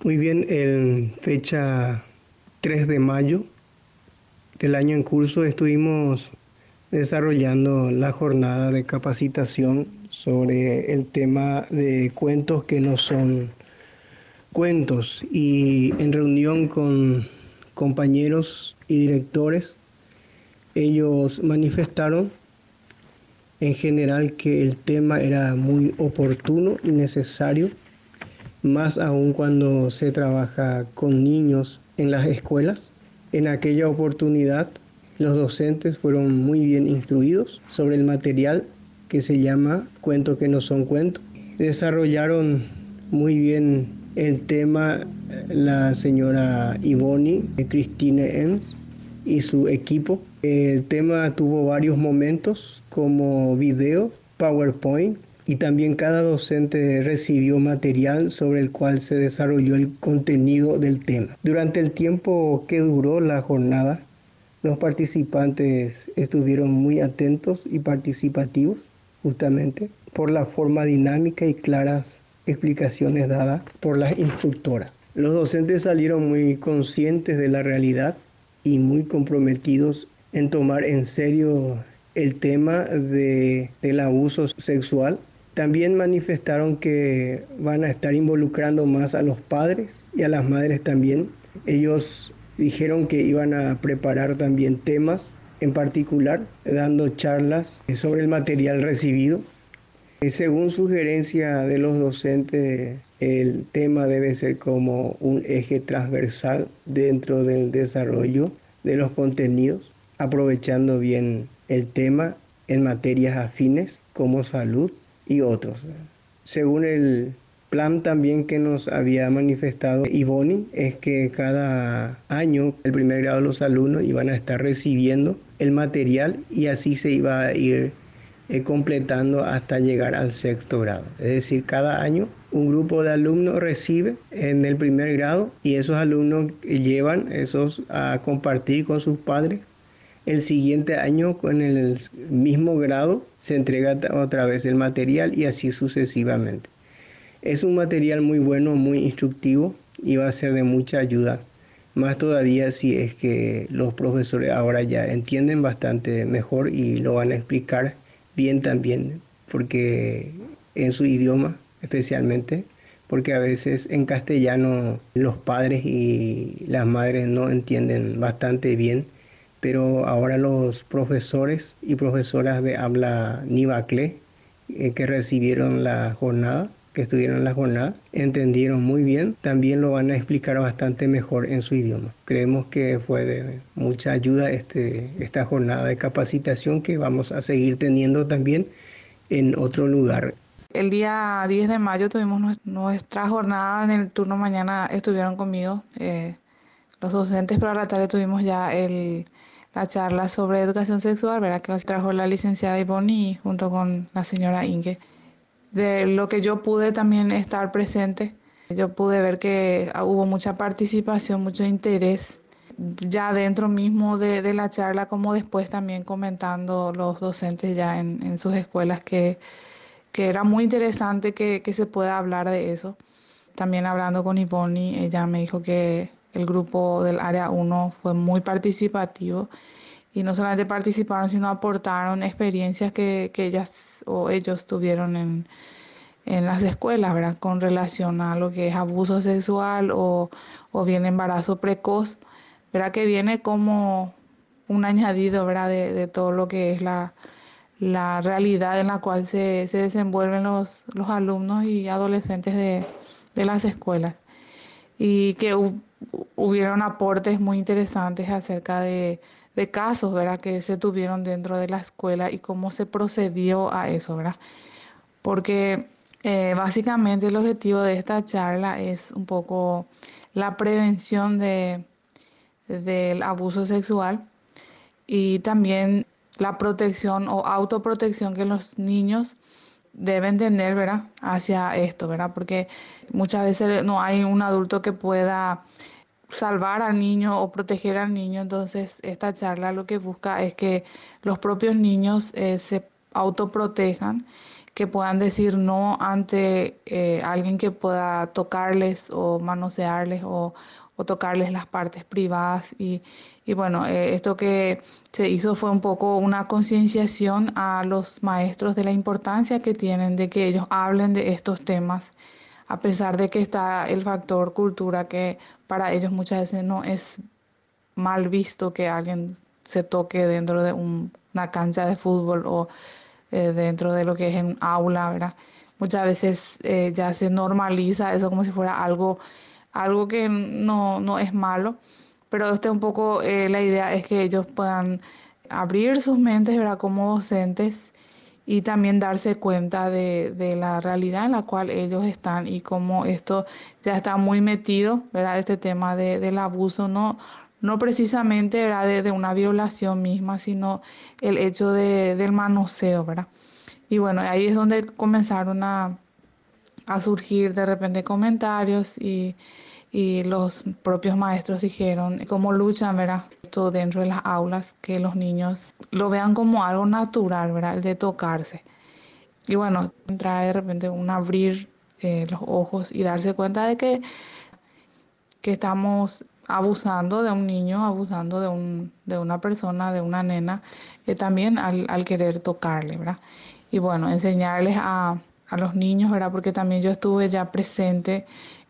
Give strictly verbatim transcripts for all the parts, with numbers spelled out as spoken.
Muy bien, en fecha tres de mayo del año en curso estuvimos desarrollando la jornada de capacitación sobre el tema de cuentos que no son cuentos y en reunión con compañeros y directores, ellos manifestaron en general que el tema era muy oportuno y necesario, más aún cuando se trabaja con niños en las escuelas. En aquella oportunidad, los docentes fueron muy bien instruidos sobre el material que se llama Cuentos que no son cuentos. Desarrollaron muy bien el tema la señora Ivoni, Christine Ems y su equipo. El tema tuvo varios momentos como video, PowerPoint, y también cada docente recibió material sobre el cual se desarrolló el contenido del tema. Durante el tiempo que duró la jornada, los participantes estuvieron muy atentos y participativos, justamente por la forma dinámica y claras explicaciones dadas por las instructoras. Los docentes salieron muy conscientes de la realidad y muy comprometidos en tomar en serio el tema de, del abuso sexual. También manifestaron que van a estar involucrando más a los padres y a las madres también. Ellos dijeron que iban a preparar también temas en particular, dando charlas sobre el material recibido. Según sugerencia de los docentes, el tema debe ser como un eje transversal dentro del desarrollo de los contenidos, aprovechando bien el tema en materias afines como salud y otros. Según el plan también que nos había manifestado Ivoni, es que cada año el primer grado de los alumnos iban a estar recibiendo el material y así se iba a ir eh, completando hasta llegar al sexto grado. Es decir, cada año un grupo de alumnos recibe en el primer grado y esos alumnos llevan esos a compartir con sus padres. El siguiente año, con el mismo grado, se entrega otra vez el material y así sucesivamente. Es un material muy bueno, muy instructivo y va a ser de mucha ayuda. Más todavía si es que los profesores ahora ya entienden bastante mejor y lo van a explicar bien también, porque en su idioma especialmente, porque a veces en castellano los padres y las madres no entienden bastante bien, pero ahora los profesores y profesoras de habla nivacle eh, que recibieron la jornada, que estuvieron en la jornada, entendieron muy bien, también lo van a explicar bastante mejor en su idioma. Creemos que fue de mucha ayuda este, esta jornada de capacitación que vamos a seguir teniendo también en otro lugar. El día diez de mayo tuvimos nuestra jornada en el turno mañana, estuvieron conmigo eh, los docentes, pero a la tarde tuvimos ya el, la charla sobre educación sexual, ¿verdad? Que trajo la licenciada Ivonne junto con la señora Inge. De lo que yo pude también estar presente, yo pude ver que hubo mucha participación, mucho interés, ya dentro mismo de, de la charla, como después también comentando los docentes ya en, en sus escuelas que, que era muy interesante que, que se pueda hablar de eso. También hablando con Ivonne, ella me dijo que el grupo del área uno fue muy participativo y no solamente participaron, sino aportaron experiencias que, que ellas o ellos tuvieron en, en las escuelas, ¿verdad? Con relación a lo que es abuso sexual o, o bien embarazo precoz, ¿verdad? Que viene como un añadido, ¿verdad? De, de todo lo que es la, la realidad en la cual se, se desenvuelven los, los alumnos y adolescentes de, de las escuelas. Y que hu- hubieron aportes muy interesantes acerca de, de casos, ¿verdad? Que se tuvieron dentro de la escuela y cómo se procedió a eso, ¿verdad? Porque eh, básicamente el objetivo de esta charla es un poco la prevención de, del abuso sexual y también la protección o autoprotección que los niños deben tener, ¿verdad? Hacia esto, ¿verdad? Porque muchas veces no hay un adulto que pueda salvar al niño o proteger al niño, entonces esta charla lo que busca es que los propios niños eh, se autoprotejan que puedan decir no ante eh, alguien que pueda tocarles o manosearles o, o tocarles las partes privadas. Y, y bueno, eh, esto que se hizo fue un poco una concienciación a los maestros de la importancia que tienen de que ellos hablen de estos temas, a pesar de que está el factor cultura, que para ellos muchas veces no es mal visto que alguien se toque dentro de un, una cancha de fútbol o eh, dentro de lo que es un aula, ¿verdad? Muchas veces eh, ya se normaliza eso como si fuera algo, algo que no, no es malo, pero este un poco eh, la idea es que ellos puedan abrir sus mentes, ¿verdad? Como docentes y también darse cuenta de, de la realidad en la cual ellos están y cómo esto ya está muy metido, ¿verdad? Este tema de, del abuso, no, no precisamente, ¿verdad? De, de una violación misma, sino el hecho de, del manoseo, ¿verdad? Y bueno, ahí es donde comenzaron a, a surgir de repente comentarios y, y los propios maestros dijeron cómo luchan, ¿verdad? Esto dentro de las aulas, que los niños lo vean como algo natural, ¿verdad? El de tocarse. Y bueno, trae de repente un abrir eh, los ojos y darse cuenta de que, que estamos abusando de un niño, abusando de, un, de una persona, de una nena, eh, también al, al querer tocarle, ¿verdad? Y bueno, enseñarles a, a los niños, ¿verdad? Porque también yo estuve ya presente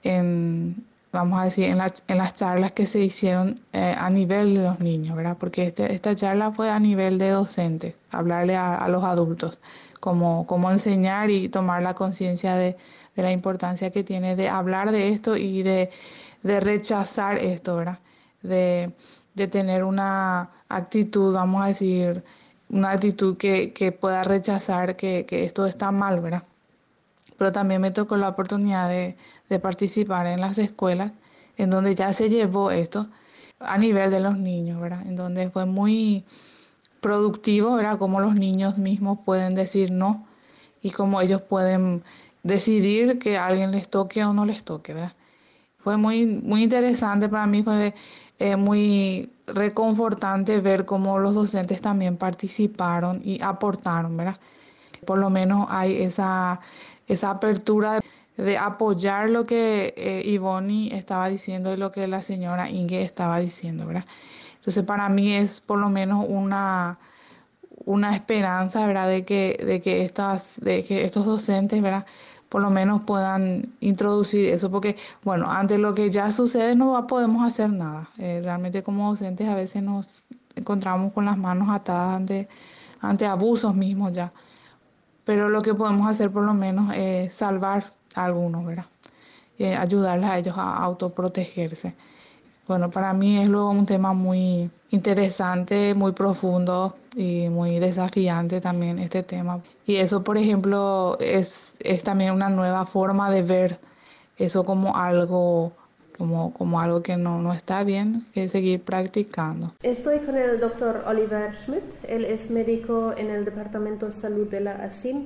en, vamos a decir, en, la, en las charlas que se hicieron eh, a nivel de los niños, ¿verdad? Porque este, esta charla fue a nivel de docentes, hablarle a, a los adultos, cómo, cómo enseñar y tomar la conciencia de, de la importancia que tiene de hablar de esto y de, de rechazar esto, ¿verdad? De, de tener una actitud, vamos a decir, una actitud que, que pueda rechazar que, que esto está mal, ¿verdad? Pero también me tocó la oportunidad de, de participar en las escuelas en donde ya se llevó esto a nivel de los niños, ¿verdad? En donde fue muy productivo, ¿verdad? Cómo los niños mismos pueden decir no y cómo ellos pueden decidir que alguien les toque o no les toque, ¿verdad? Fue muy, muy interesante para mí, fue eh, muy reconfortante ver cómo los docentes también participaron y aportaron, ¿verdad? Por lo menos hay esa, esa apertura de, de apoyar lo que eh, Ivonne estaba diciendo y lo que la señora Inge estaba diciendo, ¿verdad? Entonces para mí es por lo menos una, una esperanza, ¿verdad? De que, de que estas, de que estos docentes, ¿verdad? Por lo menos puedan introducir eso, porque, bueno, ante lo que ya sucede no podemos hacer nada. Eh, realmente como docentes a veces nos encontramos con las manos atadas ante, ante abusos mismos ya. Pero lo que podemos hacer por lo menos es salvar a algunos, ¿verdad? Eh, ayudarles a ellos a autoprotegerse. Bueno, para mí es luego un tema muy interesante, muy profundo y muy desafiante también este tema. Y eso, por ejemplo, es, es también una nueva forma de ver eso como algo, como, como algo que no, no está bien, que seguir practicando. Estoy con el doctor Oliver Schmidt. Él es médico en el Departamento de Salud de la A S I M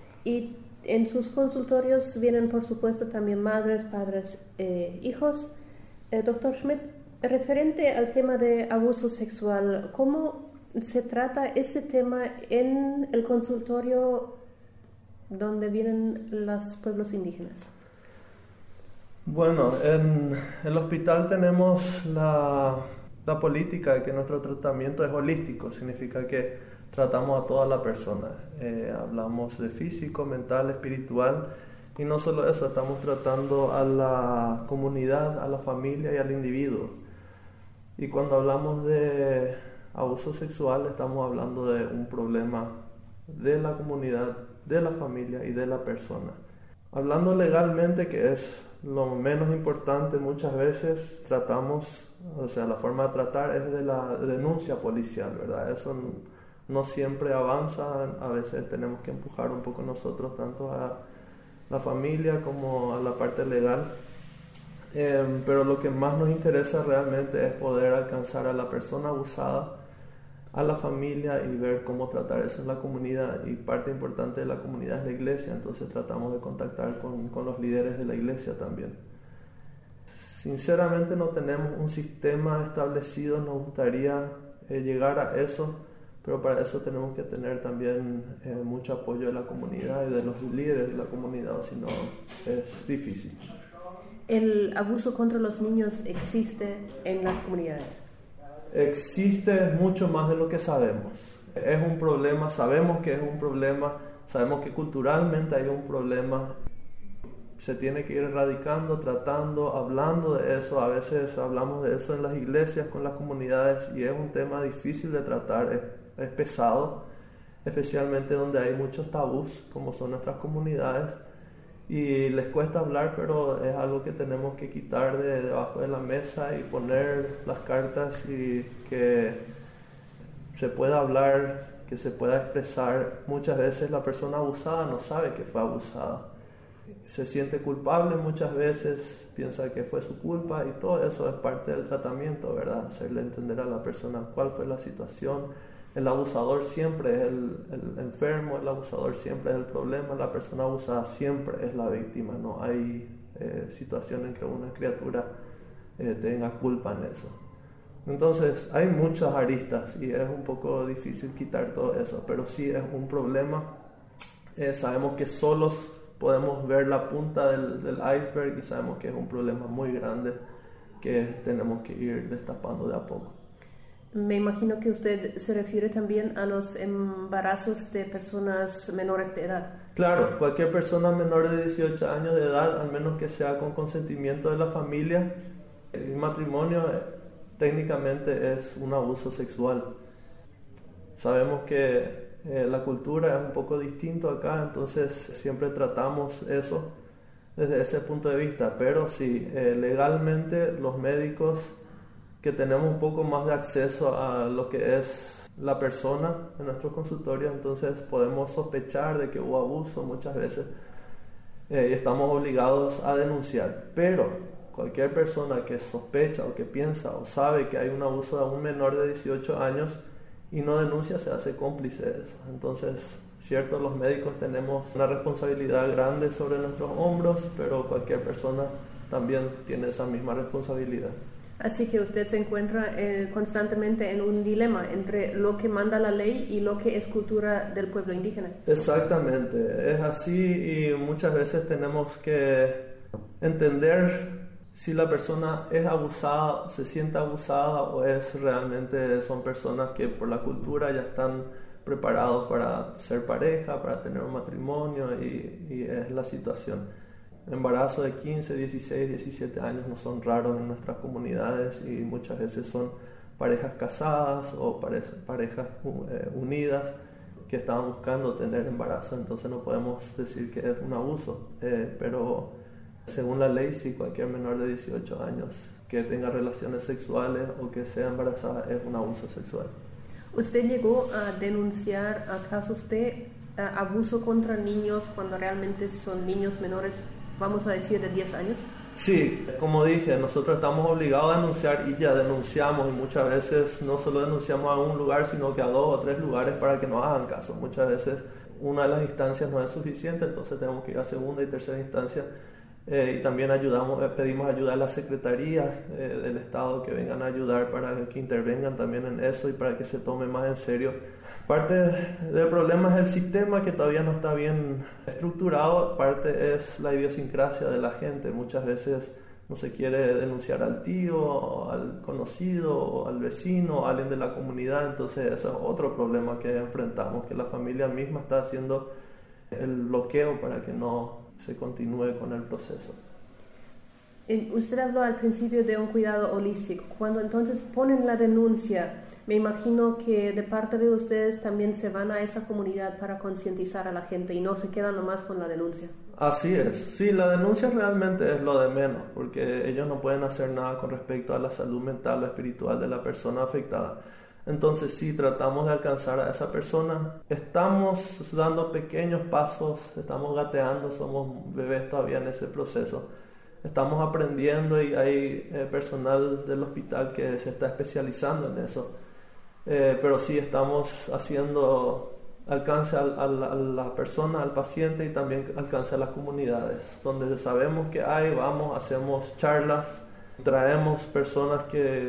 y en sus consultorios vienen, por supuesto, también madres, padres, eh, hijos. Eh, doctor Schmidt, referente al tema de abuso sexual, ¿cómo se trata este tema en el consultorio donde vienen los pueblos indígenas? Bueno, en el hospital tenemos la, la política de que nuestro tratamiento es holístico, significa que tratamos a toda la persona. Eh, hablamos de físico, mental, espiritual. Y no solo eso, estamos tratando a la comunidad, a la familia y al individuo. Y cuando hablamos de abuso sexual, estamos hablando de un problema de la comunidad, de la familia y de la persona. Hablando legalmente, que es lo menos importante, muchas veces tratamos, o sea, la forma de tratar es de la denuncia policial, ¿verdad? Eso no siempre avanza, a veces tenemos que empujar un poco nosotros, tanto a la familia como a la parte legal, eh, pero lo que más nos interesa realmente es poder alcanzar a la persona abusada, a la familia y ver cómo tratar eso en la comunidad. Y parte importante de la comunidad es la iglesia, entonces tratamos de contactar con, con los líderes de la iglesia también. Sinceramente no tenemos un sistema establecido, nos gustaría eh, llegar a eso, pero para eso tenemos que tener también eh, mucho apoyo de la comunidad y de los líderes de la comunidad, si no es difícil. ¿El abuso contra los niños existe en las comunidades? Existe mucho más de lo que sabemos. Es un problema, sabemos que es un problema, sabemos que culturalmente hay un problema. Se tiene que ir erradicando, tratando, hablando de eso. A veces hablamos de eso en las iglesias, con las comunidades, y es un tema difícil de tratar, es, es pesado, especialmente donde hay muchos tabús, como son nuestras comunidades, y les cuesta hablar, pero es algo que tenemos que quitar de debajo de la mesa y poner las cartas y que se pueda hablar, que se pueda expresar. Muchas veces la persona abusada no sabe que fue abusada. Se siente culpable muchas veces, piensa que fue su culpa, y todo eso es parte del tratamiento, ¿verdad? Hacerle entender a la persona cuál fue la situación. El abusador siempre es el, el enfermo, el abusador siempre es el problema, la persona abusada siempre es la víctima. No hay eh, situación en que una criatura eh, tenga culpa en eso. Entonces hay muchas aristas y es un poco difícil quitar todo eso, pero sí es un problema. Eh, sabemos que solos podemos ver la punta del, del iceberg y sabemos que es un problema muy grande que tenemos que ir destapando de a poco. Me imagino que usted se refiere también a los embarazos de personas menores de edad. Claro, cualquier persona menor de dieciocho años de edad, al menos que sea con consentimiento de la familia, el matrimonio técnicamente es un abuso sexual. Sabemos que eh, la cultura es un poco distinto acá, entonces siempre tratamos eso desde ese punto de vista, pero sí, eh, legalmente los médicos que tenemos un poco más de acceso a lo que es la persona en nuestros consultorios, entonces podemos sospechar de que hubo abuso muchas veces eh, y estamos obligados a denunciar. Pero cualquier persona que sospecha o que piensa o sabe que hay un abuso de un menor de dieciocho años y no denuncia, se hace cómplice de eso. Entonces, cierto, los médicos tenemos una responsabilidad grande sobre nuestros hombros, pero cualquier persona también tiene esa misma responsabilidad. Así que usted se encuentra eh, constantemente en un dilema entre lo que manda la ley y lo que es cultura del pueblo indígena. Exactamente, es así, y muchas veces tenemos que entender si la persona es abusada, se siente abusada, o es realmente son personas que por la cultura ya están preparados para ser pareja, para tener un matrimonio, y, y es la situación. Embarazos de quince, dieciséis, diecisiete años no son raros en nuestras comunidades, y muchas veces son parejas casadas o parejas eh, unidas que estaban buscando tener embarazo. Entonces no podemos decir que es un abuso, eh, pero según la ley, sí, cualquier menor de dieciocho años que tenga relaciones sexuales o que sea embarazada es un abuso sexual. ¿Usted llegó a denunciar a casos de uh, abuso contra niños cuando realmente son niños menores, vamos a decir, de diez años? Sí, como dije, nosotros estamos obligados a denunciar y ya denunciamos, y muchas veces no solo denunciamos a un lugar, sino que a dos o tres lugares para que nos hagan caso. Muchas veces una de las instancias no es suficiente, entonces tenemos que ir a segunda y tercera instancia, eh, y también ayudamos, eh, pedimos ayuda a las secretarías eh, del Estado que vengan a ayudar para que intervengan también en eso y para que se tome más en serio. Parte del problema es el sistema, que todavía no está bien estructurado. Parte es la idiosincrasia de la gente. Muchas veces no se quiere denunciar al tío, o al conocido, o al vecino, o a alguien de la comunidad. Entonces ese es otro problema que enfrentamos, que la familia misma está haciendo el bloqueo para que no se continúe con el proceso. Usted habló al principio de un cuidado holístico. Cuando entonces ponen la denuncia, me imagino que de parte de ustedes también se van a esa comunidad para concientizar a la gente y no se quedan nomás con la denuncia. Así es. Sí, la denuncia realmente es lo de menos, porque ellos no pueden hacer nada con respecto a la salud mental o espiritual de la persona afectada. Entonces sí, tratamos de alcanzar a esa persona. Estamos dando pequeños pasos, estamos gateando, somos bebés todavía en ese proceso. Estamos aprendiendo y hay eh, personal del hospital que se está especializando en eso. Eh, pero sí estamos haciendo alcance a, a, la, a la persona, al paciente, y también alcance a las comunidades. Donde sabemos que hay, vamos, hacemos charlas, traemos personas que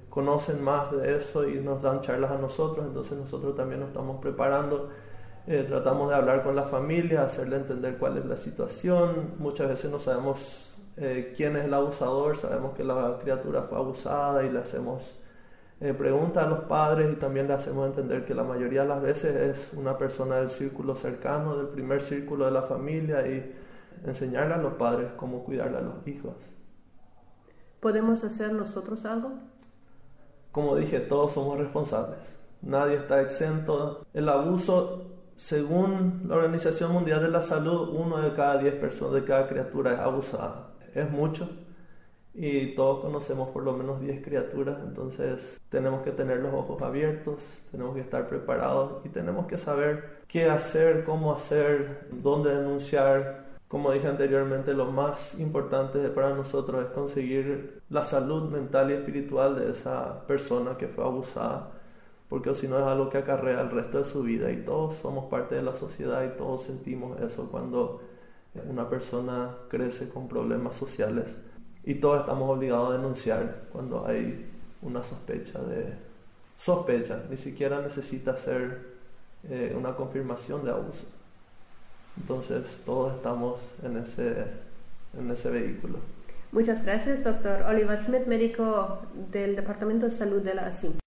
conocen más de eso y nos dan charlas a nosotros, entonces nosotros también nos estamos preparando. Eh, tratamos de hablar con la familia, hacerle entender cuál es la situación. Muchas veces no sabemos eh, quién es el abusador, sabemos que la criatura fue abusada y le hacemos eh, preguntas a los padres y también le hacemos entender que la mayoría de las veces es una persona del círculo cercano, del primer círculo de la familia, y enseñarle a los padres cómo cuidarle a los hijos. ¿Podemos hacer nosotros algo? Como dije, todos somos responsables. Nadie está exento. El abuso, según la Organización Mundial de la Salud, uno de cada diez personas, de cada criatura es abusada. Es mucho y todos conocemos por lo menos diez criaturas, entonces tenemos que tener los ojos abiertos, tenemos que estar preparados y tenemos que saber qué hacer, cómo hacer, dónde denunciar. Como dije anteriormente, lo más importante para nosotros es conseguir la salud mental y espiritual de esa persona que fue abusada, porque si no es algo que acarrea el resto de su vida, y todos somos parte de la sociedad y todos sentimos eso cuando una persona crece con problemas sociales, y todos estamos obligados a denunciar cuando hay una sospecha de sospecha, ni siquiera necesita ser eh, una confirmación de abuso. Entonces todos estamos en ese, en ese vehículo. Muchas gracias, doctor Oliver Schmidt, médico del Departamento de Salud de la A S I M.